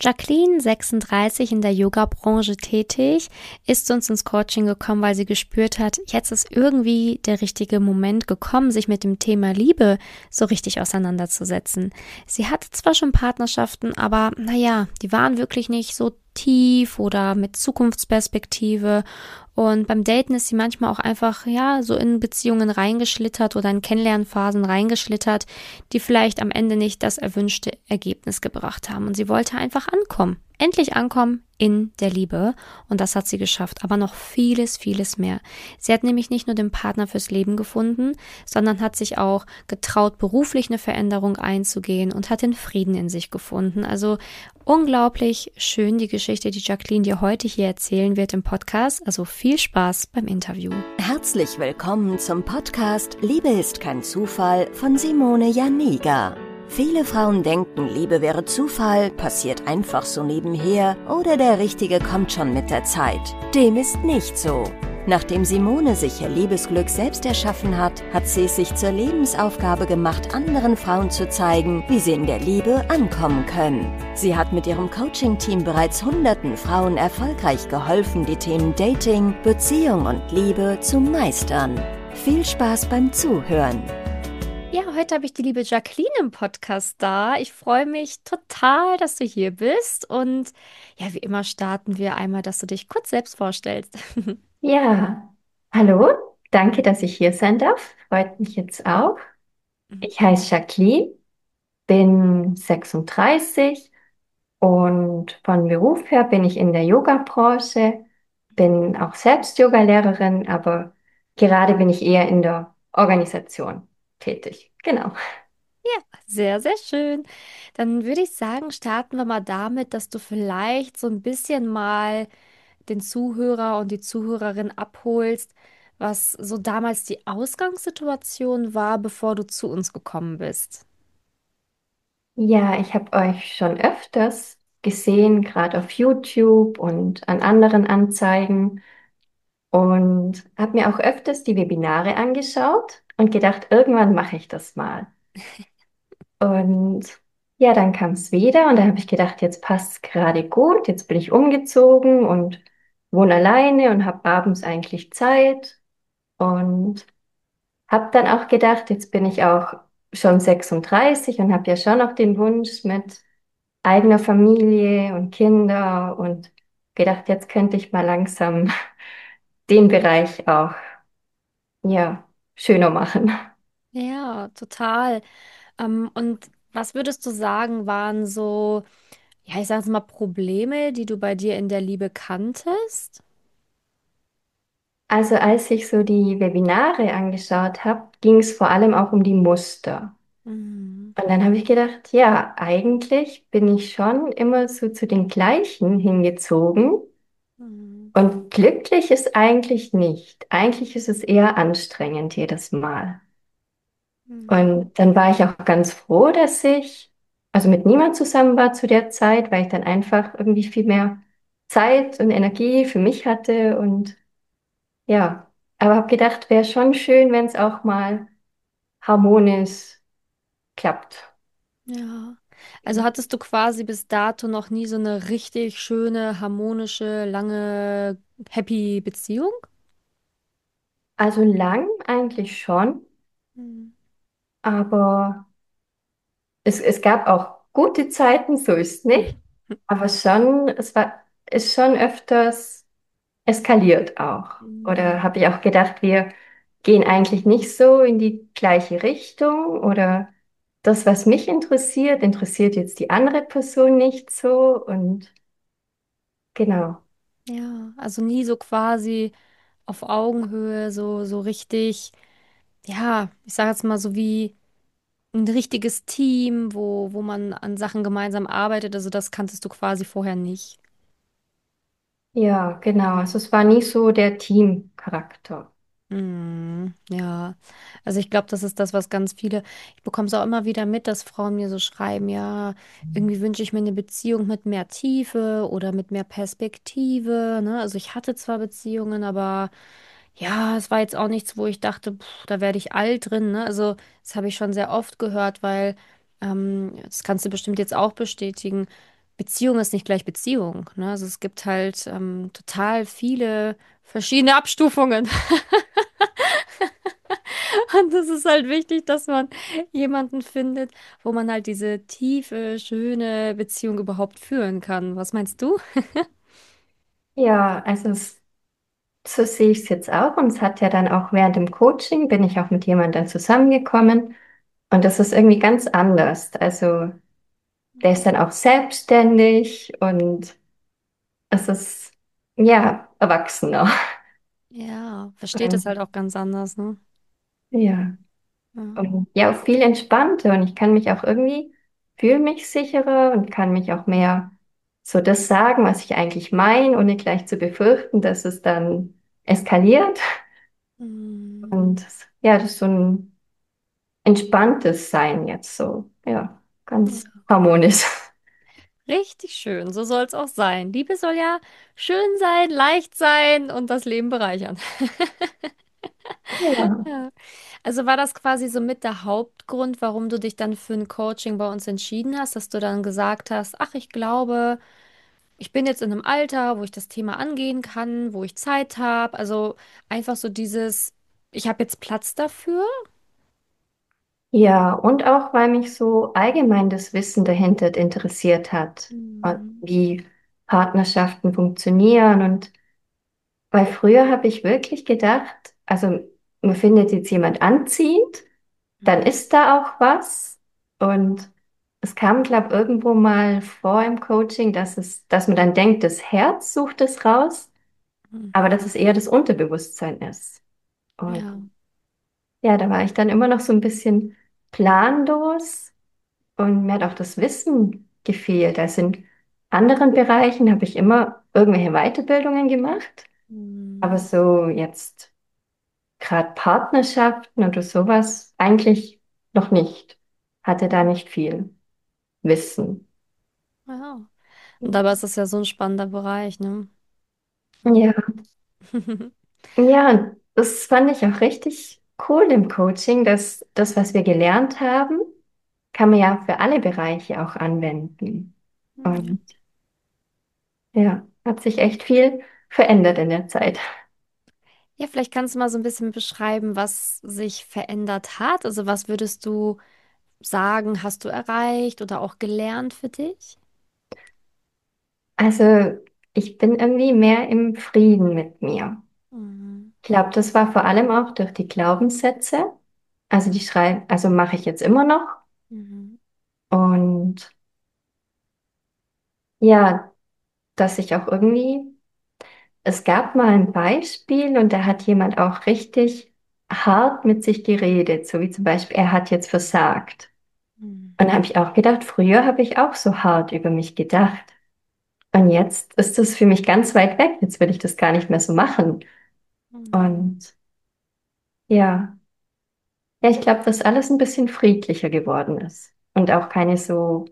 Jacqueline, 36, in der Yoga-Branche tätig, ist zu uns ins Coaching gekommen, weil sie gespürt hat, jetzt ist irgendwie der richtige Moment gekommen, sich mit dem Thema Liebe so richtig auseinanderzusetzen. Sie hatte zwar schon Partnerschaften, aber naja, die waren wirklich nicht so tief oder mit Zukunftsperspektive. Und beim Daten ist sie manchmal auch einfach, ja, so in Beziehungen reingeschlittert oder in Kennenlernphasen reingeschlittert, die vielleicht am Ende nicht das erwünschte Ergebnis gebracht haben. Und sie wollte einfach ankommen. Endlich ankommen in der Liebe. Und das hat sie geschafft. Aber noch vieles, vieles mehr. Sie hat nämlich nicht nur den Partner fürs Leben gefunden, sondern hat sich auch getraut, beruflich eine Veränderung einzugehen und hat den Frieden in sich gefunden. Also unglaublich schön die Geschichte, die Jacqueline dir heute hier erzählen wird im Podcast. Also viel Spaß beim Interview. Herzlich willkommen zum Podcast Liebe ist kein Zufall von Simone Janiga. Viele Frauen denken, Liebe wäre Zufall, passiert einfach so nebenher oder der Richtige kommt schon mit der Zeit. Dem ist nicht so. Nachdem Simone sich ihr Liebesglück selbst erschaffen hat, hat sie es sich zur Lebensaufgabe gemacht, anderen Frauen zu zeigen, wie sie in der Liebe ankommen können. Sie hat mit ihrem Coaching-Team bereits hunderten Frauen erfolgreich geholfen, die Themen Dating, Beziehung und Liebe zu meistern. Viel Spaß beim Zuhören! Ja, heute habe ich die liebe Jacqueline im Podcast da. Ich freue mich total, dass du hier bist. Und ja, wie immer starten wir einmal, dass du dich kurz selbst vorstellst. Ja, hallo, danke, dass ich hier sein darf. Freut mich jetzt auch. Ich heiße Jacqueline, bin 36 und von Beruf her bin ich in der Yoga-Branche, bin auch selbst Yogalehrerin, aber gerade bin ich eher in der Organisation tätig. Genau. Sehr, sehr schön. Dann würde ich sagen, starten wir mal damit, dass du vielleicht so ein bisschen mal den Zuhörer und die Zuhörerin abholst, was so damals die Ausgangssituation war, bevor du zu uns gekommen bist. Ja, ich habe euch schon öfters gesehen, gerade auf YouTube und an anderen Anzeigen. Und habe mir auch öfters die Webinare angeschaut und gedacht, irgendwann mache ich das mal. Und ja, dann kam es wieder und da habe ich gedacht, jetzt passt es gerade gut, jetzt bin ich umgezogen und wohne alleine und habe abends eigentlich Zeit und habe dann auch gedacht, jetzt bin ich auch schon 36 und habe ja schon auch den Wunsch mit eigener Familie und Kinder und gedacht, jetzt könnte ich mal langsam den Bereich auch ja, schöner machen. Ja, total. Und was würdest du sagen, waren so, ja, ich sage jetzt mal Probleme, die du bei dir in der Liebe kanntest? Also als ich so die Webinare angeschaut habe, ging es vor allem auch um die Muster. Mhm. Und dann habe ich gedacht, ja, eigentlich bin ich schon immer so zu den gleichen hingezogen Mhm. und glücklich ist eigentlich nicht. Eigentlich ist es eher anstrengend jedes Mal. Mhm. Und dann war ich auch ganz froh, dass ich also mit niemand zusammen war zu der Zeit, weil ich dann einfach irgendwie viel mehr Zeit und Energie für mich hatte und ja, aber habe gedacht, wäre schon schön, wenn es auch mal harmonisch klappt. Ja. Also hattest du quasi bis dato noch nie so eine richtig schöne, harmonische, lange, happy Beziehung? Also lang eigentlich schon, Mhm. aber es gab auch gute Zeiten, so ist nicht. Aber schon, ist schon öfters eskaliert auch. Mhm. Oder habe ich auch gedacht, wir gehen eigentlich nicht so in die gleiche Richtung oder das, was mich interessiert, interessiert jetzt die andere Person nicht so und genau. Ja, also nie so quasi auf Augenhöhe, so richtig, ja, ich sage jetzt mal so wie ein richtiges Team, wo man an Sachen gemeinsam arbeitet. Also das kanntest du quasi vorher nicht. Ja, genau. Also es war nie so der Teamcharakter. Ja, also ich glaube, das ist das, was ganz viele, ich bekomme es auch immer wieder mit, dass Frauen mir so schreiben, ja, irgendwie wünsche ich mir eine Beziehung mit mehr Tiefe oder mit mehr Perspektive, ne? Also ich hatte zwar Beziehungen, aber ja, es war jetzt auch nichts, wo ich dachte, da werde ich alt drin, ne? Also das habe ich schon sehr oft gehört, weil das kannst du bestimmt jetzt auch bestätigen. Beziehung ist nicht gleich Beziehung, ne? Also es gibt halt total viele verschiedene Abstufungen. Und es ist halt wichtig, dass man jemanden findet, wo man halt diese tiefe, schöne Beziehung überhaupt führen kann. Was meinst du? Ja, also so sehe ich es jetzt auch. Und es hat ja dann auch während dem Coaching, bin ich auch mit jemandem zusammengekommen. Und das ist irgendwie ganz anders. Also der ist dann auch selbstständig und es ist, ja, erwachsener. Ja, versteht es Und, halt auch ganz anders, ne? ja. Ja. Und ja, auch viel entspannter und ich kann mich auch irgendwie, fühle mich sicherer und kann mich auch mehr so das sagen, was ich eigentlich meine, ohne gleich zu befürchten, dass es dann eskaliert. Mm, Und ja, das ist so ein entspanntes Sein jetzt so, ja, ganz ja. harmonisch. Richtig schön, so soll es auch sein. Liebe soll ja schön sein, leicht sein und das Leben bereichern. Ja. Ja. Also war das quasi so mit der Hauptgrund, warum du dich dann für ein Coaching bei uns entschieden hast, dass du dann gesagt hast, ach, ich glaube, ich bin jetzt in einem Alter, wo ich das Thema angehen kann, wo ich Zeit habe. Also einfach so dieses, ich habe jetzt Platz dafür. Ja, und auch, weil mich so allgemein das Wissen dahinter interessiert hat, Mhm. wie Partnerschaften funktionieren. Und weil früher habe ich wirklich gedacht, also man findet jetzt jemand anziehend, dann ist da auch was. Und es kam, glaube irgendwo mal vor im Coaching, dass man dann denkt, das Herz sucht es raus, aber Mhm. dass es eher das Unterbewusstsein ist. Und Ja. ja, da war ich dann immer noch so ein bisschen planlos. Und mir hat auch das Wissen gefehlt. Also in anderen Bereichen habe ich immer irgendwelche Weiterbildungen gemacht, aber Mhm. so jetzt gerade Partnerschaften oder sowas eigentlich noch nicht. Hatte da nicht viel Wissen. Ja. Und dabei ist es ja so ein spannender Bereich, ne? Ja, ja, und das fand ich auch richtig cool im Coaching, dass das, was wir gelernt haben, kann man ja für alle Bereiche auch anwenden. Ja. Und ja, hat sich echt viel verändert in der Zeit. Ja, vielleicht kannst du mal so ein bisschen beschreiben, was sich verändert hat. Also was würdest du sagen, hast du erreicht oder auch gelernt für dich? Also ich bin irgendwie mehr im Frieden mit mir. Mhm. Ich glaube, das war vor allem auch durch die Glaubenssätze. Also die schreiben, also mache ich jetzt immer noch. Mhm. Und ja, dass ich auch irgendwie, es gab mal ein Beispiel und da hat jemand auch richtig hart mit sich geredet, so wie zum Beispiel, er hat jetzt versagt. Mhm. Und da habe ich auch gedacht, früher habe ich auch so hart über mich gedacht. Und jetzt ist das für mich ganz weit weg. Jetzt würde ich das gar nicht mehr so machen. Mhm. Und ja. Ja, ich glaube, dass alles ein bisschen friedlicher geworden ist. Und auch keine so,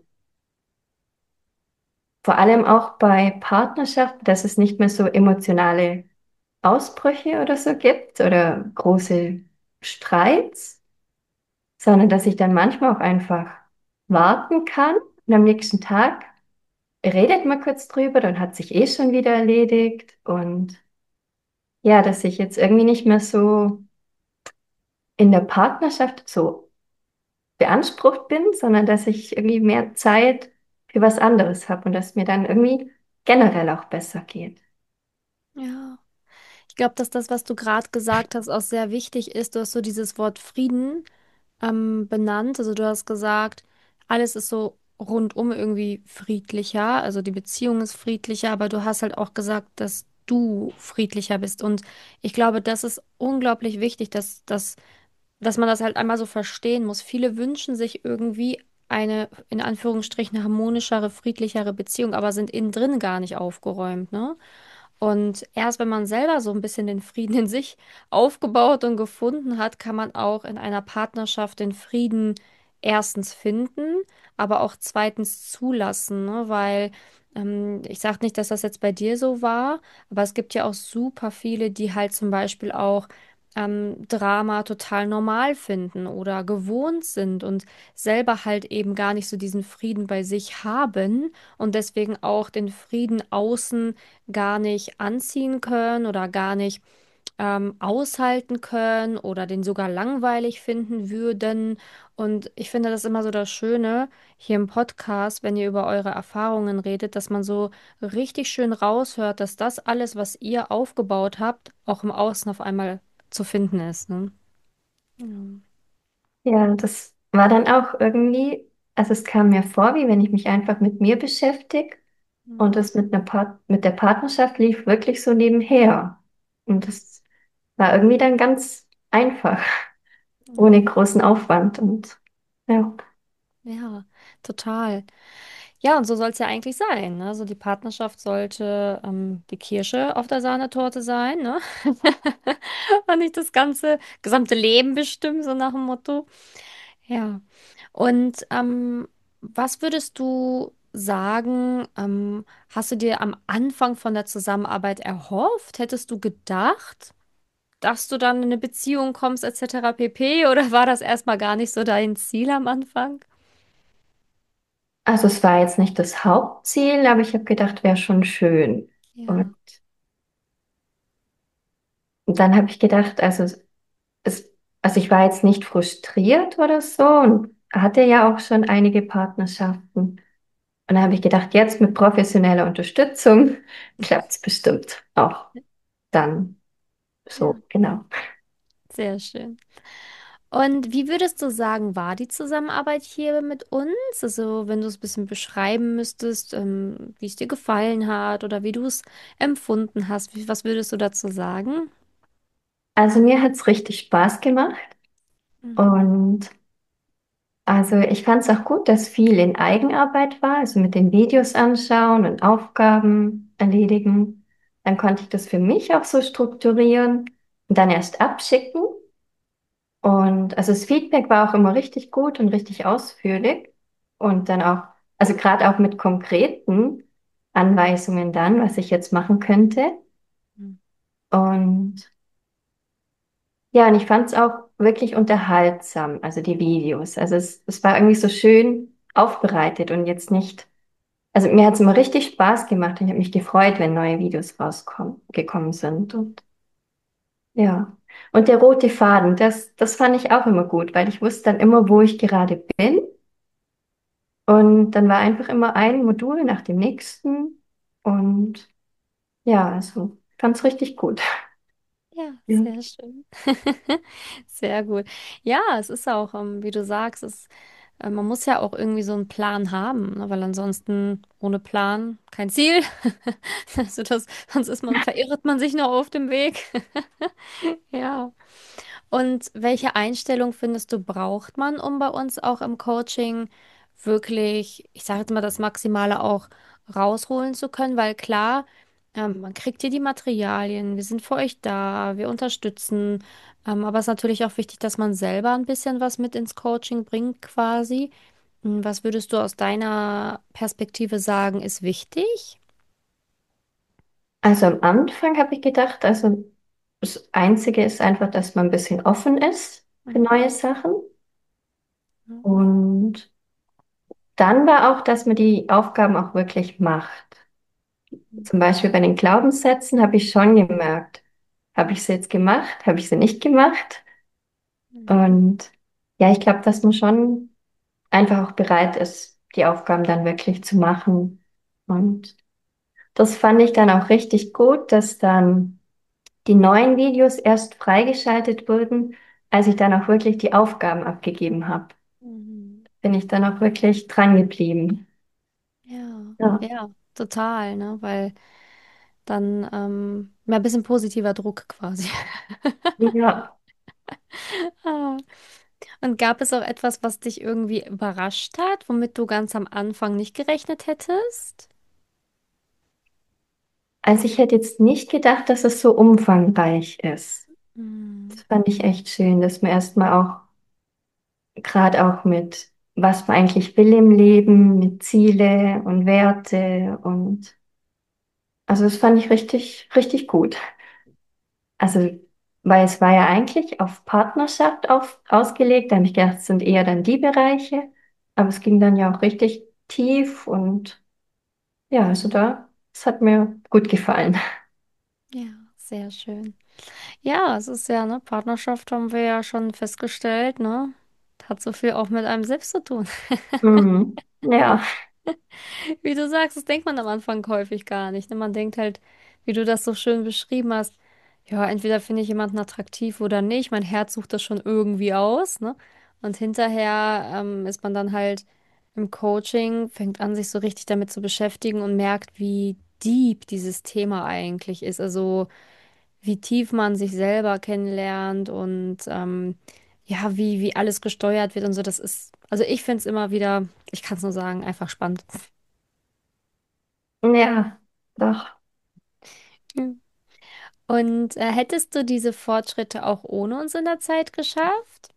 vor allem auch bei Partnerschaften, dass es nicht mehr so emotionale Ausbrüche oder so gibt oder große Streits, sondern dass ich dann manchmal auch einfach warten kann und am nächsten Tag redet man kurz drüber, dann hat sich eh schon wieder erledigt. Und ja, dass ich jetzt irgendwie nicht mehr so in der Partnerschaft so beansprucht bin, sondern dass ich irgendwie mehr Zeit für was anderes habe und dass mir dann irgendwie generell auch besser geht. Ja. Ich glaube, dass das, was du gerade gesagt hast, auch sehr wichtig ist. Du hast so dieses Wort Frieden benannt. Also du hast gesagt, alles ist so rundum irgendwie friedlicher. Also die Beziehung ist friedlicher, aber du hast halt auch gesagt, dass du friedlicher bist. Und ich glaube, das ist unglaublich wichtig, dass man das halt einmal so verstehen muss. Viele wünschen sich irgendwie eine, in Anführungsstrichen, harmonischere, friedlichere Beziehung, aber sind innen drin gar nicht aufgeräumt, ne? Und erst wenn man selber so ein bisschen den Frieden in sich aufgebaut und gefunden hat, kann man auch in einer Partnerschaft den Frieden erstens finden, aber auch zweitens zulassen, ne? Weil ich sage nicht, dass das jetzt bei dir so war, aber es gibt ja auch super viele, die halt zum Beispiel auch Drama total normal finden oder gewohnt sind und selber halt eben gar nicht so diesen Frieden bei sich haben und deswegen auch den Frieden außen gar nicht anziehen können oder gar nicht aushalten können oder den sogar langweilig finden würden. Und ich finde das immer so das Schöne hier im Podcast, wenn ihr über eure Erfahrungen redet, dass man so richtig schön raushört, dass das alles, was ihr aufgebaut habt, auch im Außen auf einmal zu finden ist, ne? Ja. Ja, das war dann auch irgendwie, also es kam mir vor, wie wenn ich mich einfach mit mir beschäftige und Mhm. das mit der Partnerschaft lief wirklich so nebenher. Und das war irgendwie dann ganz einfach, ohne Mhm. großen Aufwand und ja. Ja, total. Ja, und so soll es ja eigentlich sein, ne? Also die Partnerschaft sollte die Kirsche auf der Sahnetorte sein, ne? Und nicht das gesamte Leben bestimmen, so nach dem Motto. Ja. Und was würdest du sagen, hast du dir am Anfang von der Zusammenarbeit erhofft? Hättest du gedacht, dass du dann in eine Beziehung kommst, etc. pp. Oder war das erstmal gar nicht so dein Ziel am Anfang? Also es war jetzt nicht das Hauptziel, aber ich habe gedacht, wäre schon schön. Und, Ja. und dann habe ich gedacht, es, also ich war jetzt nicht frustriert oder so und hatte ja auch schon einige Partnerschaften. Und dann habe ich gedacht, jetzt mit professioneller Unterstützung klappt es bestimmt auch dann Ja, so, genau. sehr schön. Und wie würdest du sagen, war die Zusammenarbeit hier mit uns? Also, wenn du es ein bisschen beschreiben müsstest, wie es dir gefallen hat oder wie du es empfunden hast, was würdest du dazu sagen? Also mir hat es richtig Spaß gemacht Mhm. und also ich fand es auch gut, dass viel in Eigenarbeit war, also mit den Videos anschauen und Aufgaben erledigen. Dann konnte ich das für mich auch so strukturieren und dann erst abschicken. Und also das Feedback war auch immer richtig gut und richtig ausführlich. Und dann auch, also gerade auch mit konkreten Anweisungen dann, was ich jetzt machen könnte. Und ja, und ich fand es auch wirklich unterhaltsam, also die Videos. Also es war irgendwie so schön aufbereitet und jetzt nicht, also mir hat es immer richtig Spaß gemacht und ich habe mich gefreut, wenn neue Videos rauskommen, gekommen sind. Und ja. Und der rote Faden, das fand ich auch immer gut, weil ich wusste dann immer, wo ich gerade bin. Und dann war einfach immer ein Modul nach dem nächsten. Und ja, also ich fand es richtig gut. Ja, Ja. sehr schön. Sehr gut. Ja, es ist auch, wie du sagst, man muss ja auch irgendwie so einen Plan haben, ne? Weil ansonsten ohne Plan kein Ziel. Also sonst verirrt man sich noch auf dem Weg. Ja. Und welche Einstellung findest du, braucht man, um bei uns auch im Coaching wirklich, ich sage jetzt mal, das Maximale auch rausholen zu können? Weil klar, man kriegt hier die Materialien, wir sind für euch da, wir unterstützen, aber es ist natürlich auch wichtig, dass man selber ein bisschen was mit ins Coaching bringt, quasi. Was würdest du aus deiner Perspektive sagen, ist wichtig? Also am Anfang habe ich gedacht, also das Einzige ist einfach, dass man ein bisschen offen ist für Mhm. neue Sachen. Und dann war auch, dass man die Aufgaben auch wirklich macht. Zum Beispiel bei den Glaubenssätzen habe ich schon gemerkt, habe ich sie jetzt gemacht, habe ich sie nicht gemacht? Mhm. Und ja, ich glaube, dass man schon einfach auch bereit ist, die Aufgaben dann wirklich zu machen. Und das fand ich dann auch richtig gut, dass dann die neuen Videos erst freigeschaltet wurden, als ich dann auch wirklich die Aufgaben abgegeben habe. Mhm. Bin ich dann auch wirklich dran geblieben. Ja, Ja, ja, total, ne? Weil dann ja, ein bisschen positiver Druck quasi. ja. Ah. Und gab es auch etwas, was dich irgendwie überrascht hat, womit du ganz am Anfang nicht gerechnet hättest? Also ich hätte jetzt nicht gedacht, dass es so umfangreich ist. Das Hm. fand ich echt schön, dass man erstmal auch, gerade auch mit, was man eigentlich will im Leben, mit Ziele und Werte und, also das fand ich richtig, richtig gut. Also weil es war ja eigentlich auf Partnerschaft ausgelegt. Da habe ich gedacht, es sind eher dann die Bereiche. Aber es ging dann ja auch richtig tief und ja, also es hat mir gut gefallen. Ja, sehr schön. Ja, es ist ja, ne, Partnerschaft haben wir ja schon festgestellt, ne? Hat so viel auch mit einem selbst zu tun. Mhm. Ja, Wie du sagst, das denkt man am Anfang häufig gar nicht. Ne? Man denkt halt, wie du das so schön beschrieben hast, ja, entweder finde ich jemanden attraktiv oder nicht. Mein Herz sucht das schon irgendwie aus, ne? Und hinterher ist man dann halt im Coaching, fängt an, sich so richtig damit zu beschäftigen und merkt, wie deep dieses Thema eigentlich ist. Also wie tief man sich selber kennenlernt und ja, wie alles gesteuert wird und so. Das ist, also ich finde es immer wieder, ich kann es nur sagen, einfach spannend. ja, doch. Ja. Und hättest du diese Fortschritte auch ohne uns in der Zeit geschafft?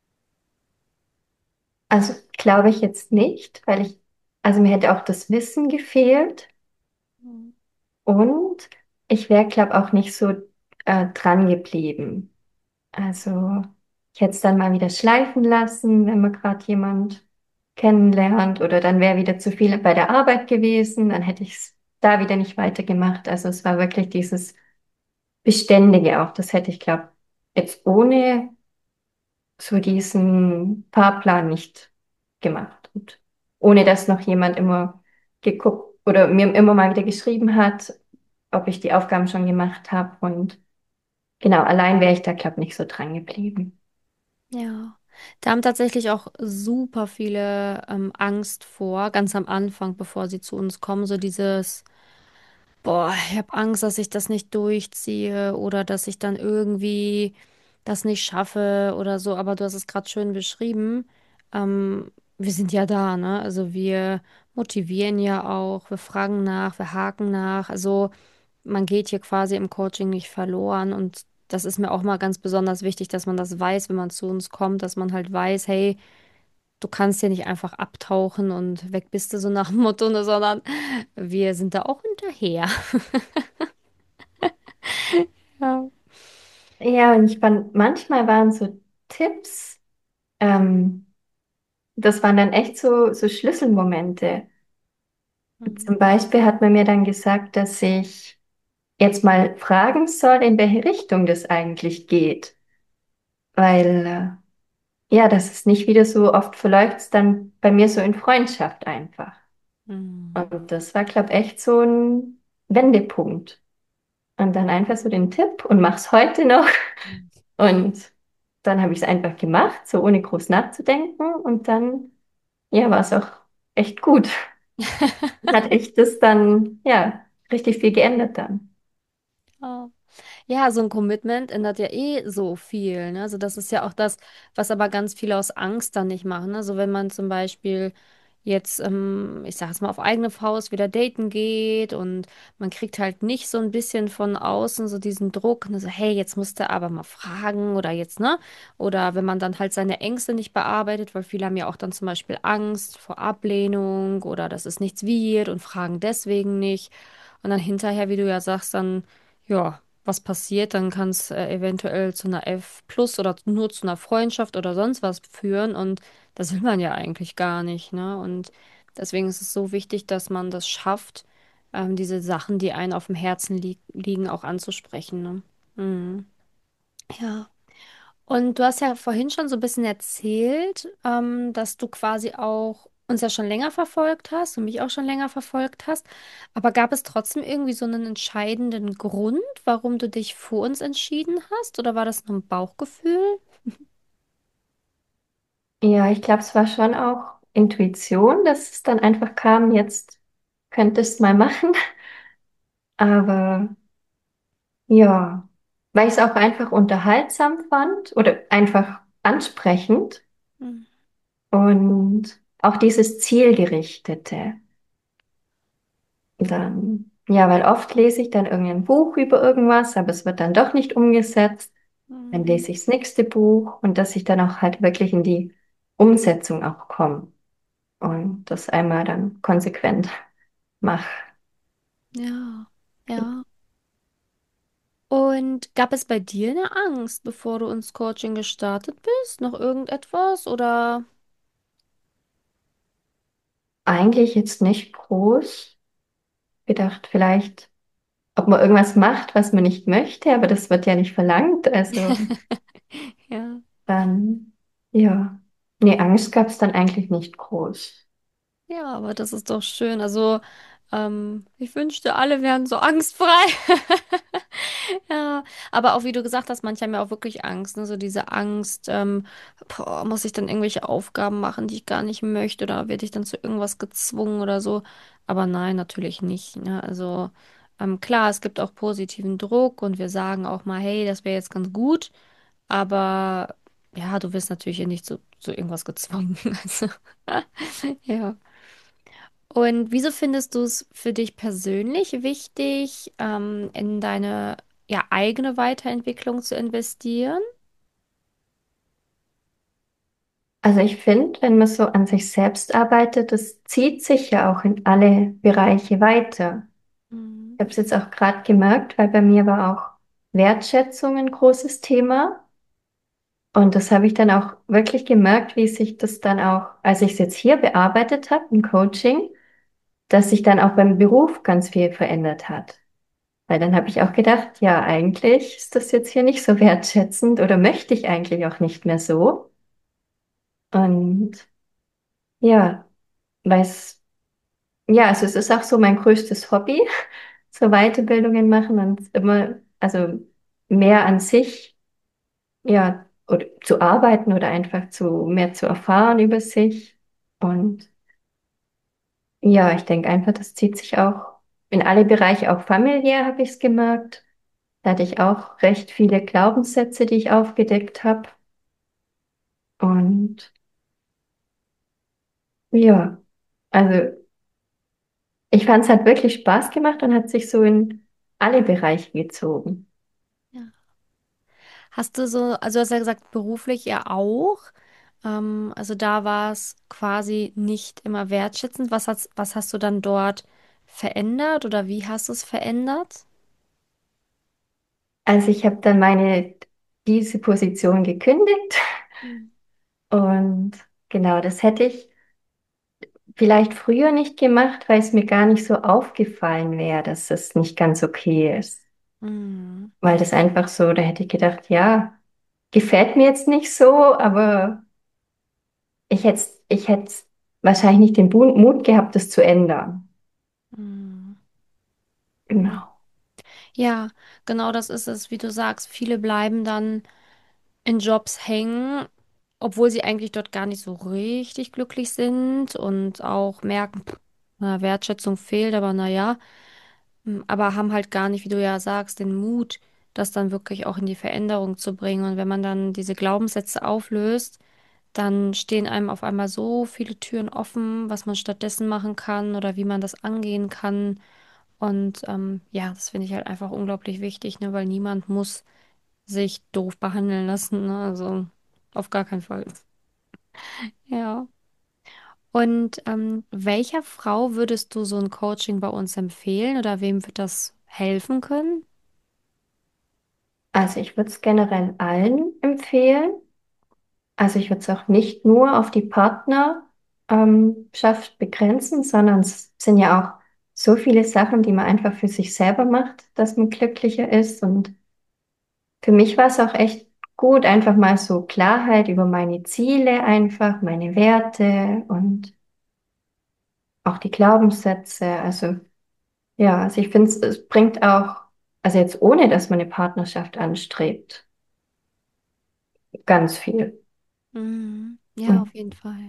Also glaube ich jetzt nicht, also mir hätte auch das Wissen gefehlt Mhm. und ich wäre, glaube auch nicht so dran geblieben. Also ich hätte es dann mal wieder schleifen lassen, wenn man gerade jemand kennenlernt oder dann wäre wieder zu viel bei der Arbeit gewesen, dann hätte ich es da wieder nicht weitergemacht. Also es war wirklich dieses Beständige auch. Das hätte ich, glaube jetzt ohne so diesen Fahrplan nicht gemacht. Und ohne dass noch jemand immer geguckt oder mir immer mal wieder geschrieben hat, ob ich die Aufgaben schon gemacht habe. Und genau, allein wäre ich da, glaube nicht so dran geblieben. Ja, da haben tatsächlich auch super viele Angst vor, ganz am Anfang, bevor sie zu uns kommen, so dieses, boah, ich habe Angst, dass ich das nicht durchziehe oder dass ich dann irgendwie das nicht schaffe oder so. Aber du hast es gerade schön beschrieben. Wir sind ja da, ne? Also wir motivieren ja auch, wir fragen nach, wir haken nach. Also man geht hier quasi im Coaching nicht verloren und das ist mir auch mal ganz besonders wichtig, dass man das weiß, wenn man zu uns kommt, dass man halt weiß, hey, du kannst hier nicht einfach abtauchen und weg bist du so nach dem Motto, ne, sondern wir sind da auch hinterher. Ja. Ja, und ich fand, manchmal waren so Tipps, ähm, das waren dann echt so Schlüsselmomente. Mhm. Zum Beispiel hat man mir dann gesagt, dass ich jetzt mal fragen soll, in welche Richtung das eigentlich geht. Weil, ja, dass es nicht wieder so oft verläuft, es dann bei mir so in Freundschaft einfach. Mhm. Und das war, glaube ich, echt so ein Wendepunkt. Und dann einfach so den Tipp und mach's heute noch. Und dann habe ich es einfach gemacht, so ohne groß nachzudenken. Und dann, ja, war es auch echt gut. Hat echt das dann, ja, richtig viel geändert dann. Ja. Ja, so ein Commitment ändert ja eh so viel, ne? Also das ist ja auch das, was aber ganz viele aus Angst dann nicht machen. Also wenn man zum Beispiel jetzt, ich sag es mal, auf eigene Faust wieder daten geht und man kriegt halt nicht so ein bisschen von außen so diesen Druck, ne? So, hey, jetzt musst du aber mal fragen oder jetzt, ne? Oder wenn man dann halt seine Ängste nicht bearbeitet, weil viele haben ja auch dann zum Beispiel Angst vor Ablehnung oder dass es nichts wird und fragen deswegen nicht. Und dann hinterher, wie du ja sagst, dann ja, was passiert, dann kann es eventuell zu einer F plus oder nur zu einer Freundschaft oder sonst was führen und das will man ja eigentlich gar nicht, ne? Und deswegen ist es so wichtig, dass man das schafft, diese Sachen, die einem auf dem Herzen liegen, auch anzusprechen, ne? Mhm. Ja. Und du hast ja vorhin schon so ein bisschen erzählt, dass du quasi auch uns ja schon länger verfolgt hast und mich auch schon länger verfolgt hast. Aber gab es trotzdem irgendwie so einen entscheidenden Grund, warum du dich für uns entschieden hast? Oder war das nur ein Bauchgefühl? Ja, ich glaube, es war schon auch Intuition, dass es dann einfach kam, jetzt könntest mal machen. Aber ja, weil ich es auch einfach unterhaltsam fand oder einfach ansprechend Mhm. und auch dieses Zielgerichtete. Dann, ja, weil oft lese ich dann irgendein Buch über irgendwas, aber es wird dann doch nicht umgesetzt. Dann Mhm. lese ich das nächste Buch und dass ich dann auch halt wirklich in die Umsetzung auch komme und das einmal dann konsequent mache. Ja, ja. Und gab es bei dir eine Angst, bevor du ins Coaching gestartet bist? Noch irgendetwas? Oder? Eigentlich jetzt nicht groß. Gedacht, vielleicht, ob man irgendwas macht, was man nicht möchte, aber das wird ja nicht verlangt. Also Ja. dann, ja. Nee, Angst gab es dann eigentlich nicht groß. Ja, aber das ist doch schön. Also, ich wünschte, alle wären so angstfrei. Ja, aber auch wie du gesagt hast, manche haben ja auch wirklich Angst, ne? So diese Angst, boah, muss ich dann irgendwelche Aufgaben machen, die ich gar nicht möchte, oder werde ich dann zu irgendwas gezwungen oder so? Aber nein, natürlich nicht, ne? Also, klar, es gibt auch positiven Druck und wir sagen auch mal, hey, das wäre jetzt ganz gut, aber ja, du wirst natürlich hier nicht zu irgendwas gezwungen. Also, ja. Und wieso findest du es für dich persönlich wichtig, in deine ja, eigene Weiterentwicklung zu investieren? Also ich finde, wenn man so an sich selbst arbeitet, das zieht sich ja auch in alle Bereiche weiter. Mhm. Ich habe es jetzt auch gerade gemerkt, weil bei mir war auch Wertschätzung ein großes Thema. Und das habe ich dann auch wirklich gemerkt, wie sich das dann auch, als ich es jetzt hier bearbeitet habe im Coaching, dass sich dann auch beim Beruf ganz viel verändert hat. Weil dann habe ich auch gedacht, ja, eigentlich ist das jetzt hier nicht so wertschätzend oder möchte ich eigentlich auch nicht mehr so. Und ja, weil es, ja, also es ist auch so mein größtes Hobby, so Weiterbildungen machen und immer, also mehr an sich, ja, oder zu arbeiten oder einfach mehr zu erfahren über sich. Und ja, ich denke einfach, das zieht sich auch in alle Bereiche, auch familiär habe ich es gemerkt. Da hatte ich auch recht viele Glaubenssätze, die ich aufgedeckt habe. Und ja, also ich fand es hat wirklich Spaß gemacht und hat sich so in alle Bereiche gezogen. Ja. Hast du so, also du hast ja gesagt, beruflich ja auch. Also da war es quasi nicht immer wertschätzend. Was hast du dann dort verändert oder wie hast du es verändert? Also ich habe dann diese Position gekündigt Mhm. und genau, das hätte ich vielleicht früher nicht gemacht, weil es mir gar nicht so aufgefallen wäre, dass es nicht ganz okay ist. Mhm. Weil das einfach so, da hätte ich gedacht, ja, gefällt mir jetzt nicht so, aber ich hätte wahrscheinlich nicht den Mut gehabt, das zu ändern. Mhm. Genau. Ja, genau das ist es, wie du sagst. Viele bleiben dann in Jobs hängen, obwohl sie eigentlich dort gar nicht so richtig glücklich sind und auch merken, na, Wertschätzung fehlt, aber naja, aber haben halt gar nicht, wie du ja sagst, den Mut, das dann wirklich auch in die Veränderung zu bringen. Und wenn man dann diese Glaubenssätze auflöst, dann stehen einem auf einmal so viele Türen offen, was man stattdessen machen kann oder wie man das angehen kann. Und ja, das finde ich halt einfach unglaublich wichtig, ne, weil niemand muss sich doof behandeln lassen, ne? Also auf gar keinen Fall. Ja. Und welcher Frau würdest du so ein Coaching bei uns empfehlen oder wem wird das helfen können? Also ich würde es generell allen empfehlen. Also ich würde es auch nicht nur auf die Partnerschaft begrenzen, sondern es sind ja auch so viele Sachen, die man einfach für sich selber macht, dass man glücklicher ist. Und für mich war es auch echt gut, einfach mal so Klarheit über meine Ziele, einfach meine Werte und auch die Glaubenssätze. Also ja, also ich finde, es bringt auch, also jetzt ohne, dass man eine Partnerschaft anstrebt, ganz viel. Mhm. Ja, Mhm. auf jeden Fall.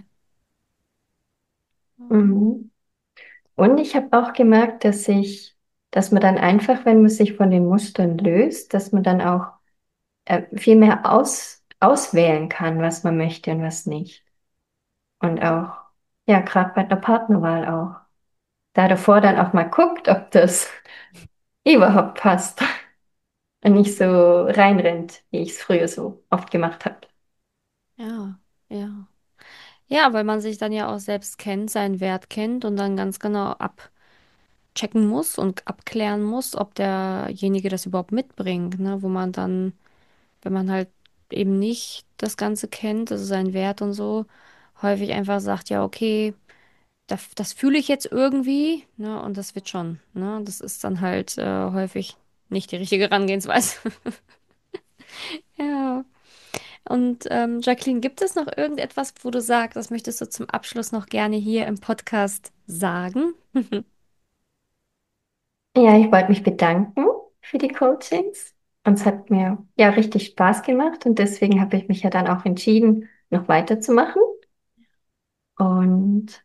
Mhm. Mhm. Und ich habe auch gemerkt, dass man dann einfach, wenn man sich von den Mustern löst, dass man dann auch viel mehr auswählen kann, was man möchte und was nicht. Und auch, ja, gerade bei der Partnerwahl auch. Da davor dann auch mal guckt, ob das überhaupt passt und nicht so reinrennt, wie ich es früher so oft gemacht habe. Ja, ja. Ja, weil man sich dann ja auch selbst kennt, seinen Wert kennt und dann ganz genau checken muss und abklären muss, ob derjenige das überhaupt mitbringt, ne? Wo man dann, wenn man halt eben nicht das Ganze kennt, also seinen Wert und so, häufig einfach sagt, ja, okay, das fühle ich jetzt irgendwie, ne? Und das wird schon, ne? Das ist dann halt häufig nicht die richtige Herangehensweise. Ja. Und Jacqueline, gibt es noch irgendetwas, wo du sagst, das möchtest du zum Abschluss noch gerne hier im Podcast sagen? Ja, ich wollte mich bedanken für die Coachings. Und es hat mir ja richtig Spaß gemacht und deswegen habe ich mich ja dann auch entschieden, noch weiterzumachen. Und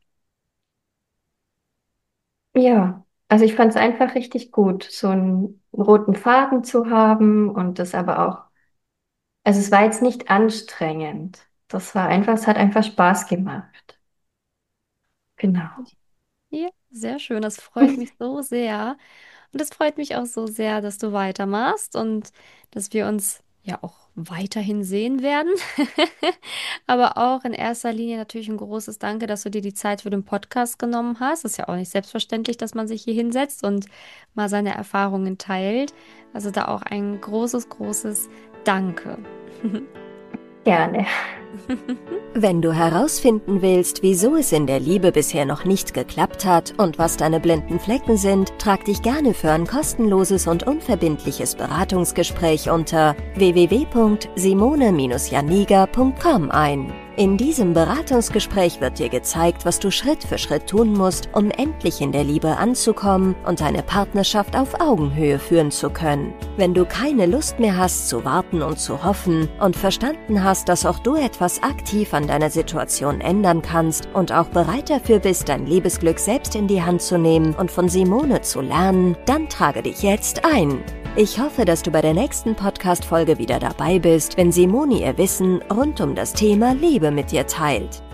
ja, also ich fand es einfach richtig gut, so einen roten Faden zu haben und das aber auch, also es war jetzt nicht anstrengend. Das war einfach, es hat einfach Spaß gemacht. Genau. Ja, sehr schön. Das freut mich so sehr. Und es freut mich auch so sehr, dass du weitermachst und dass wir uns ja auch weiterhin sehen werden. Aber auch in erster Linie natürlich ein großes Danke, dass du dir die Zeit für den Podcast genommen hast. Ist ja auch nicht selbstverständlich, dass man sich hier hinsetzt und mal seine Erfahrungen teilt. Also da auch ein großes, großes Danke. Gerne. Wenn du herausfinden willst, wieso es in der Liebe bisher noch nicht geklappt hat und was deine blinden Flecken sind, trag dich gerne für ein kostenloses und unverbindliches Beratungsgespräch unter www.simone-janiga.com ein. In diesem Beratungsgespräch wird dir gezeigt, was du Schritt für Schritt tun musst, um endlich in der Liebe anzukommen und deine Partnerschaft auf Augenhöhe führen zu können. Wenn du keine Lust mehr hast zu warten und zu hoffen und verstanden hast, dass auch du etwas aktiv an deiner Situation ändern kannst und auch bereit dafür bist, dein Liebesglück selbst in die Hand zu nehmen und von Simone zu lernen, dann trage dich jetzt ein. Ich hoffe, dass du bei der nächsten Podcast-Folge wieder dabei bist, wenn Simone ihr Wissen rund um das Thema Liebe mit dir teilt.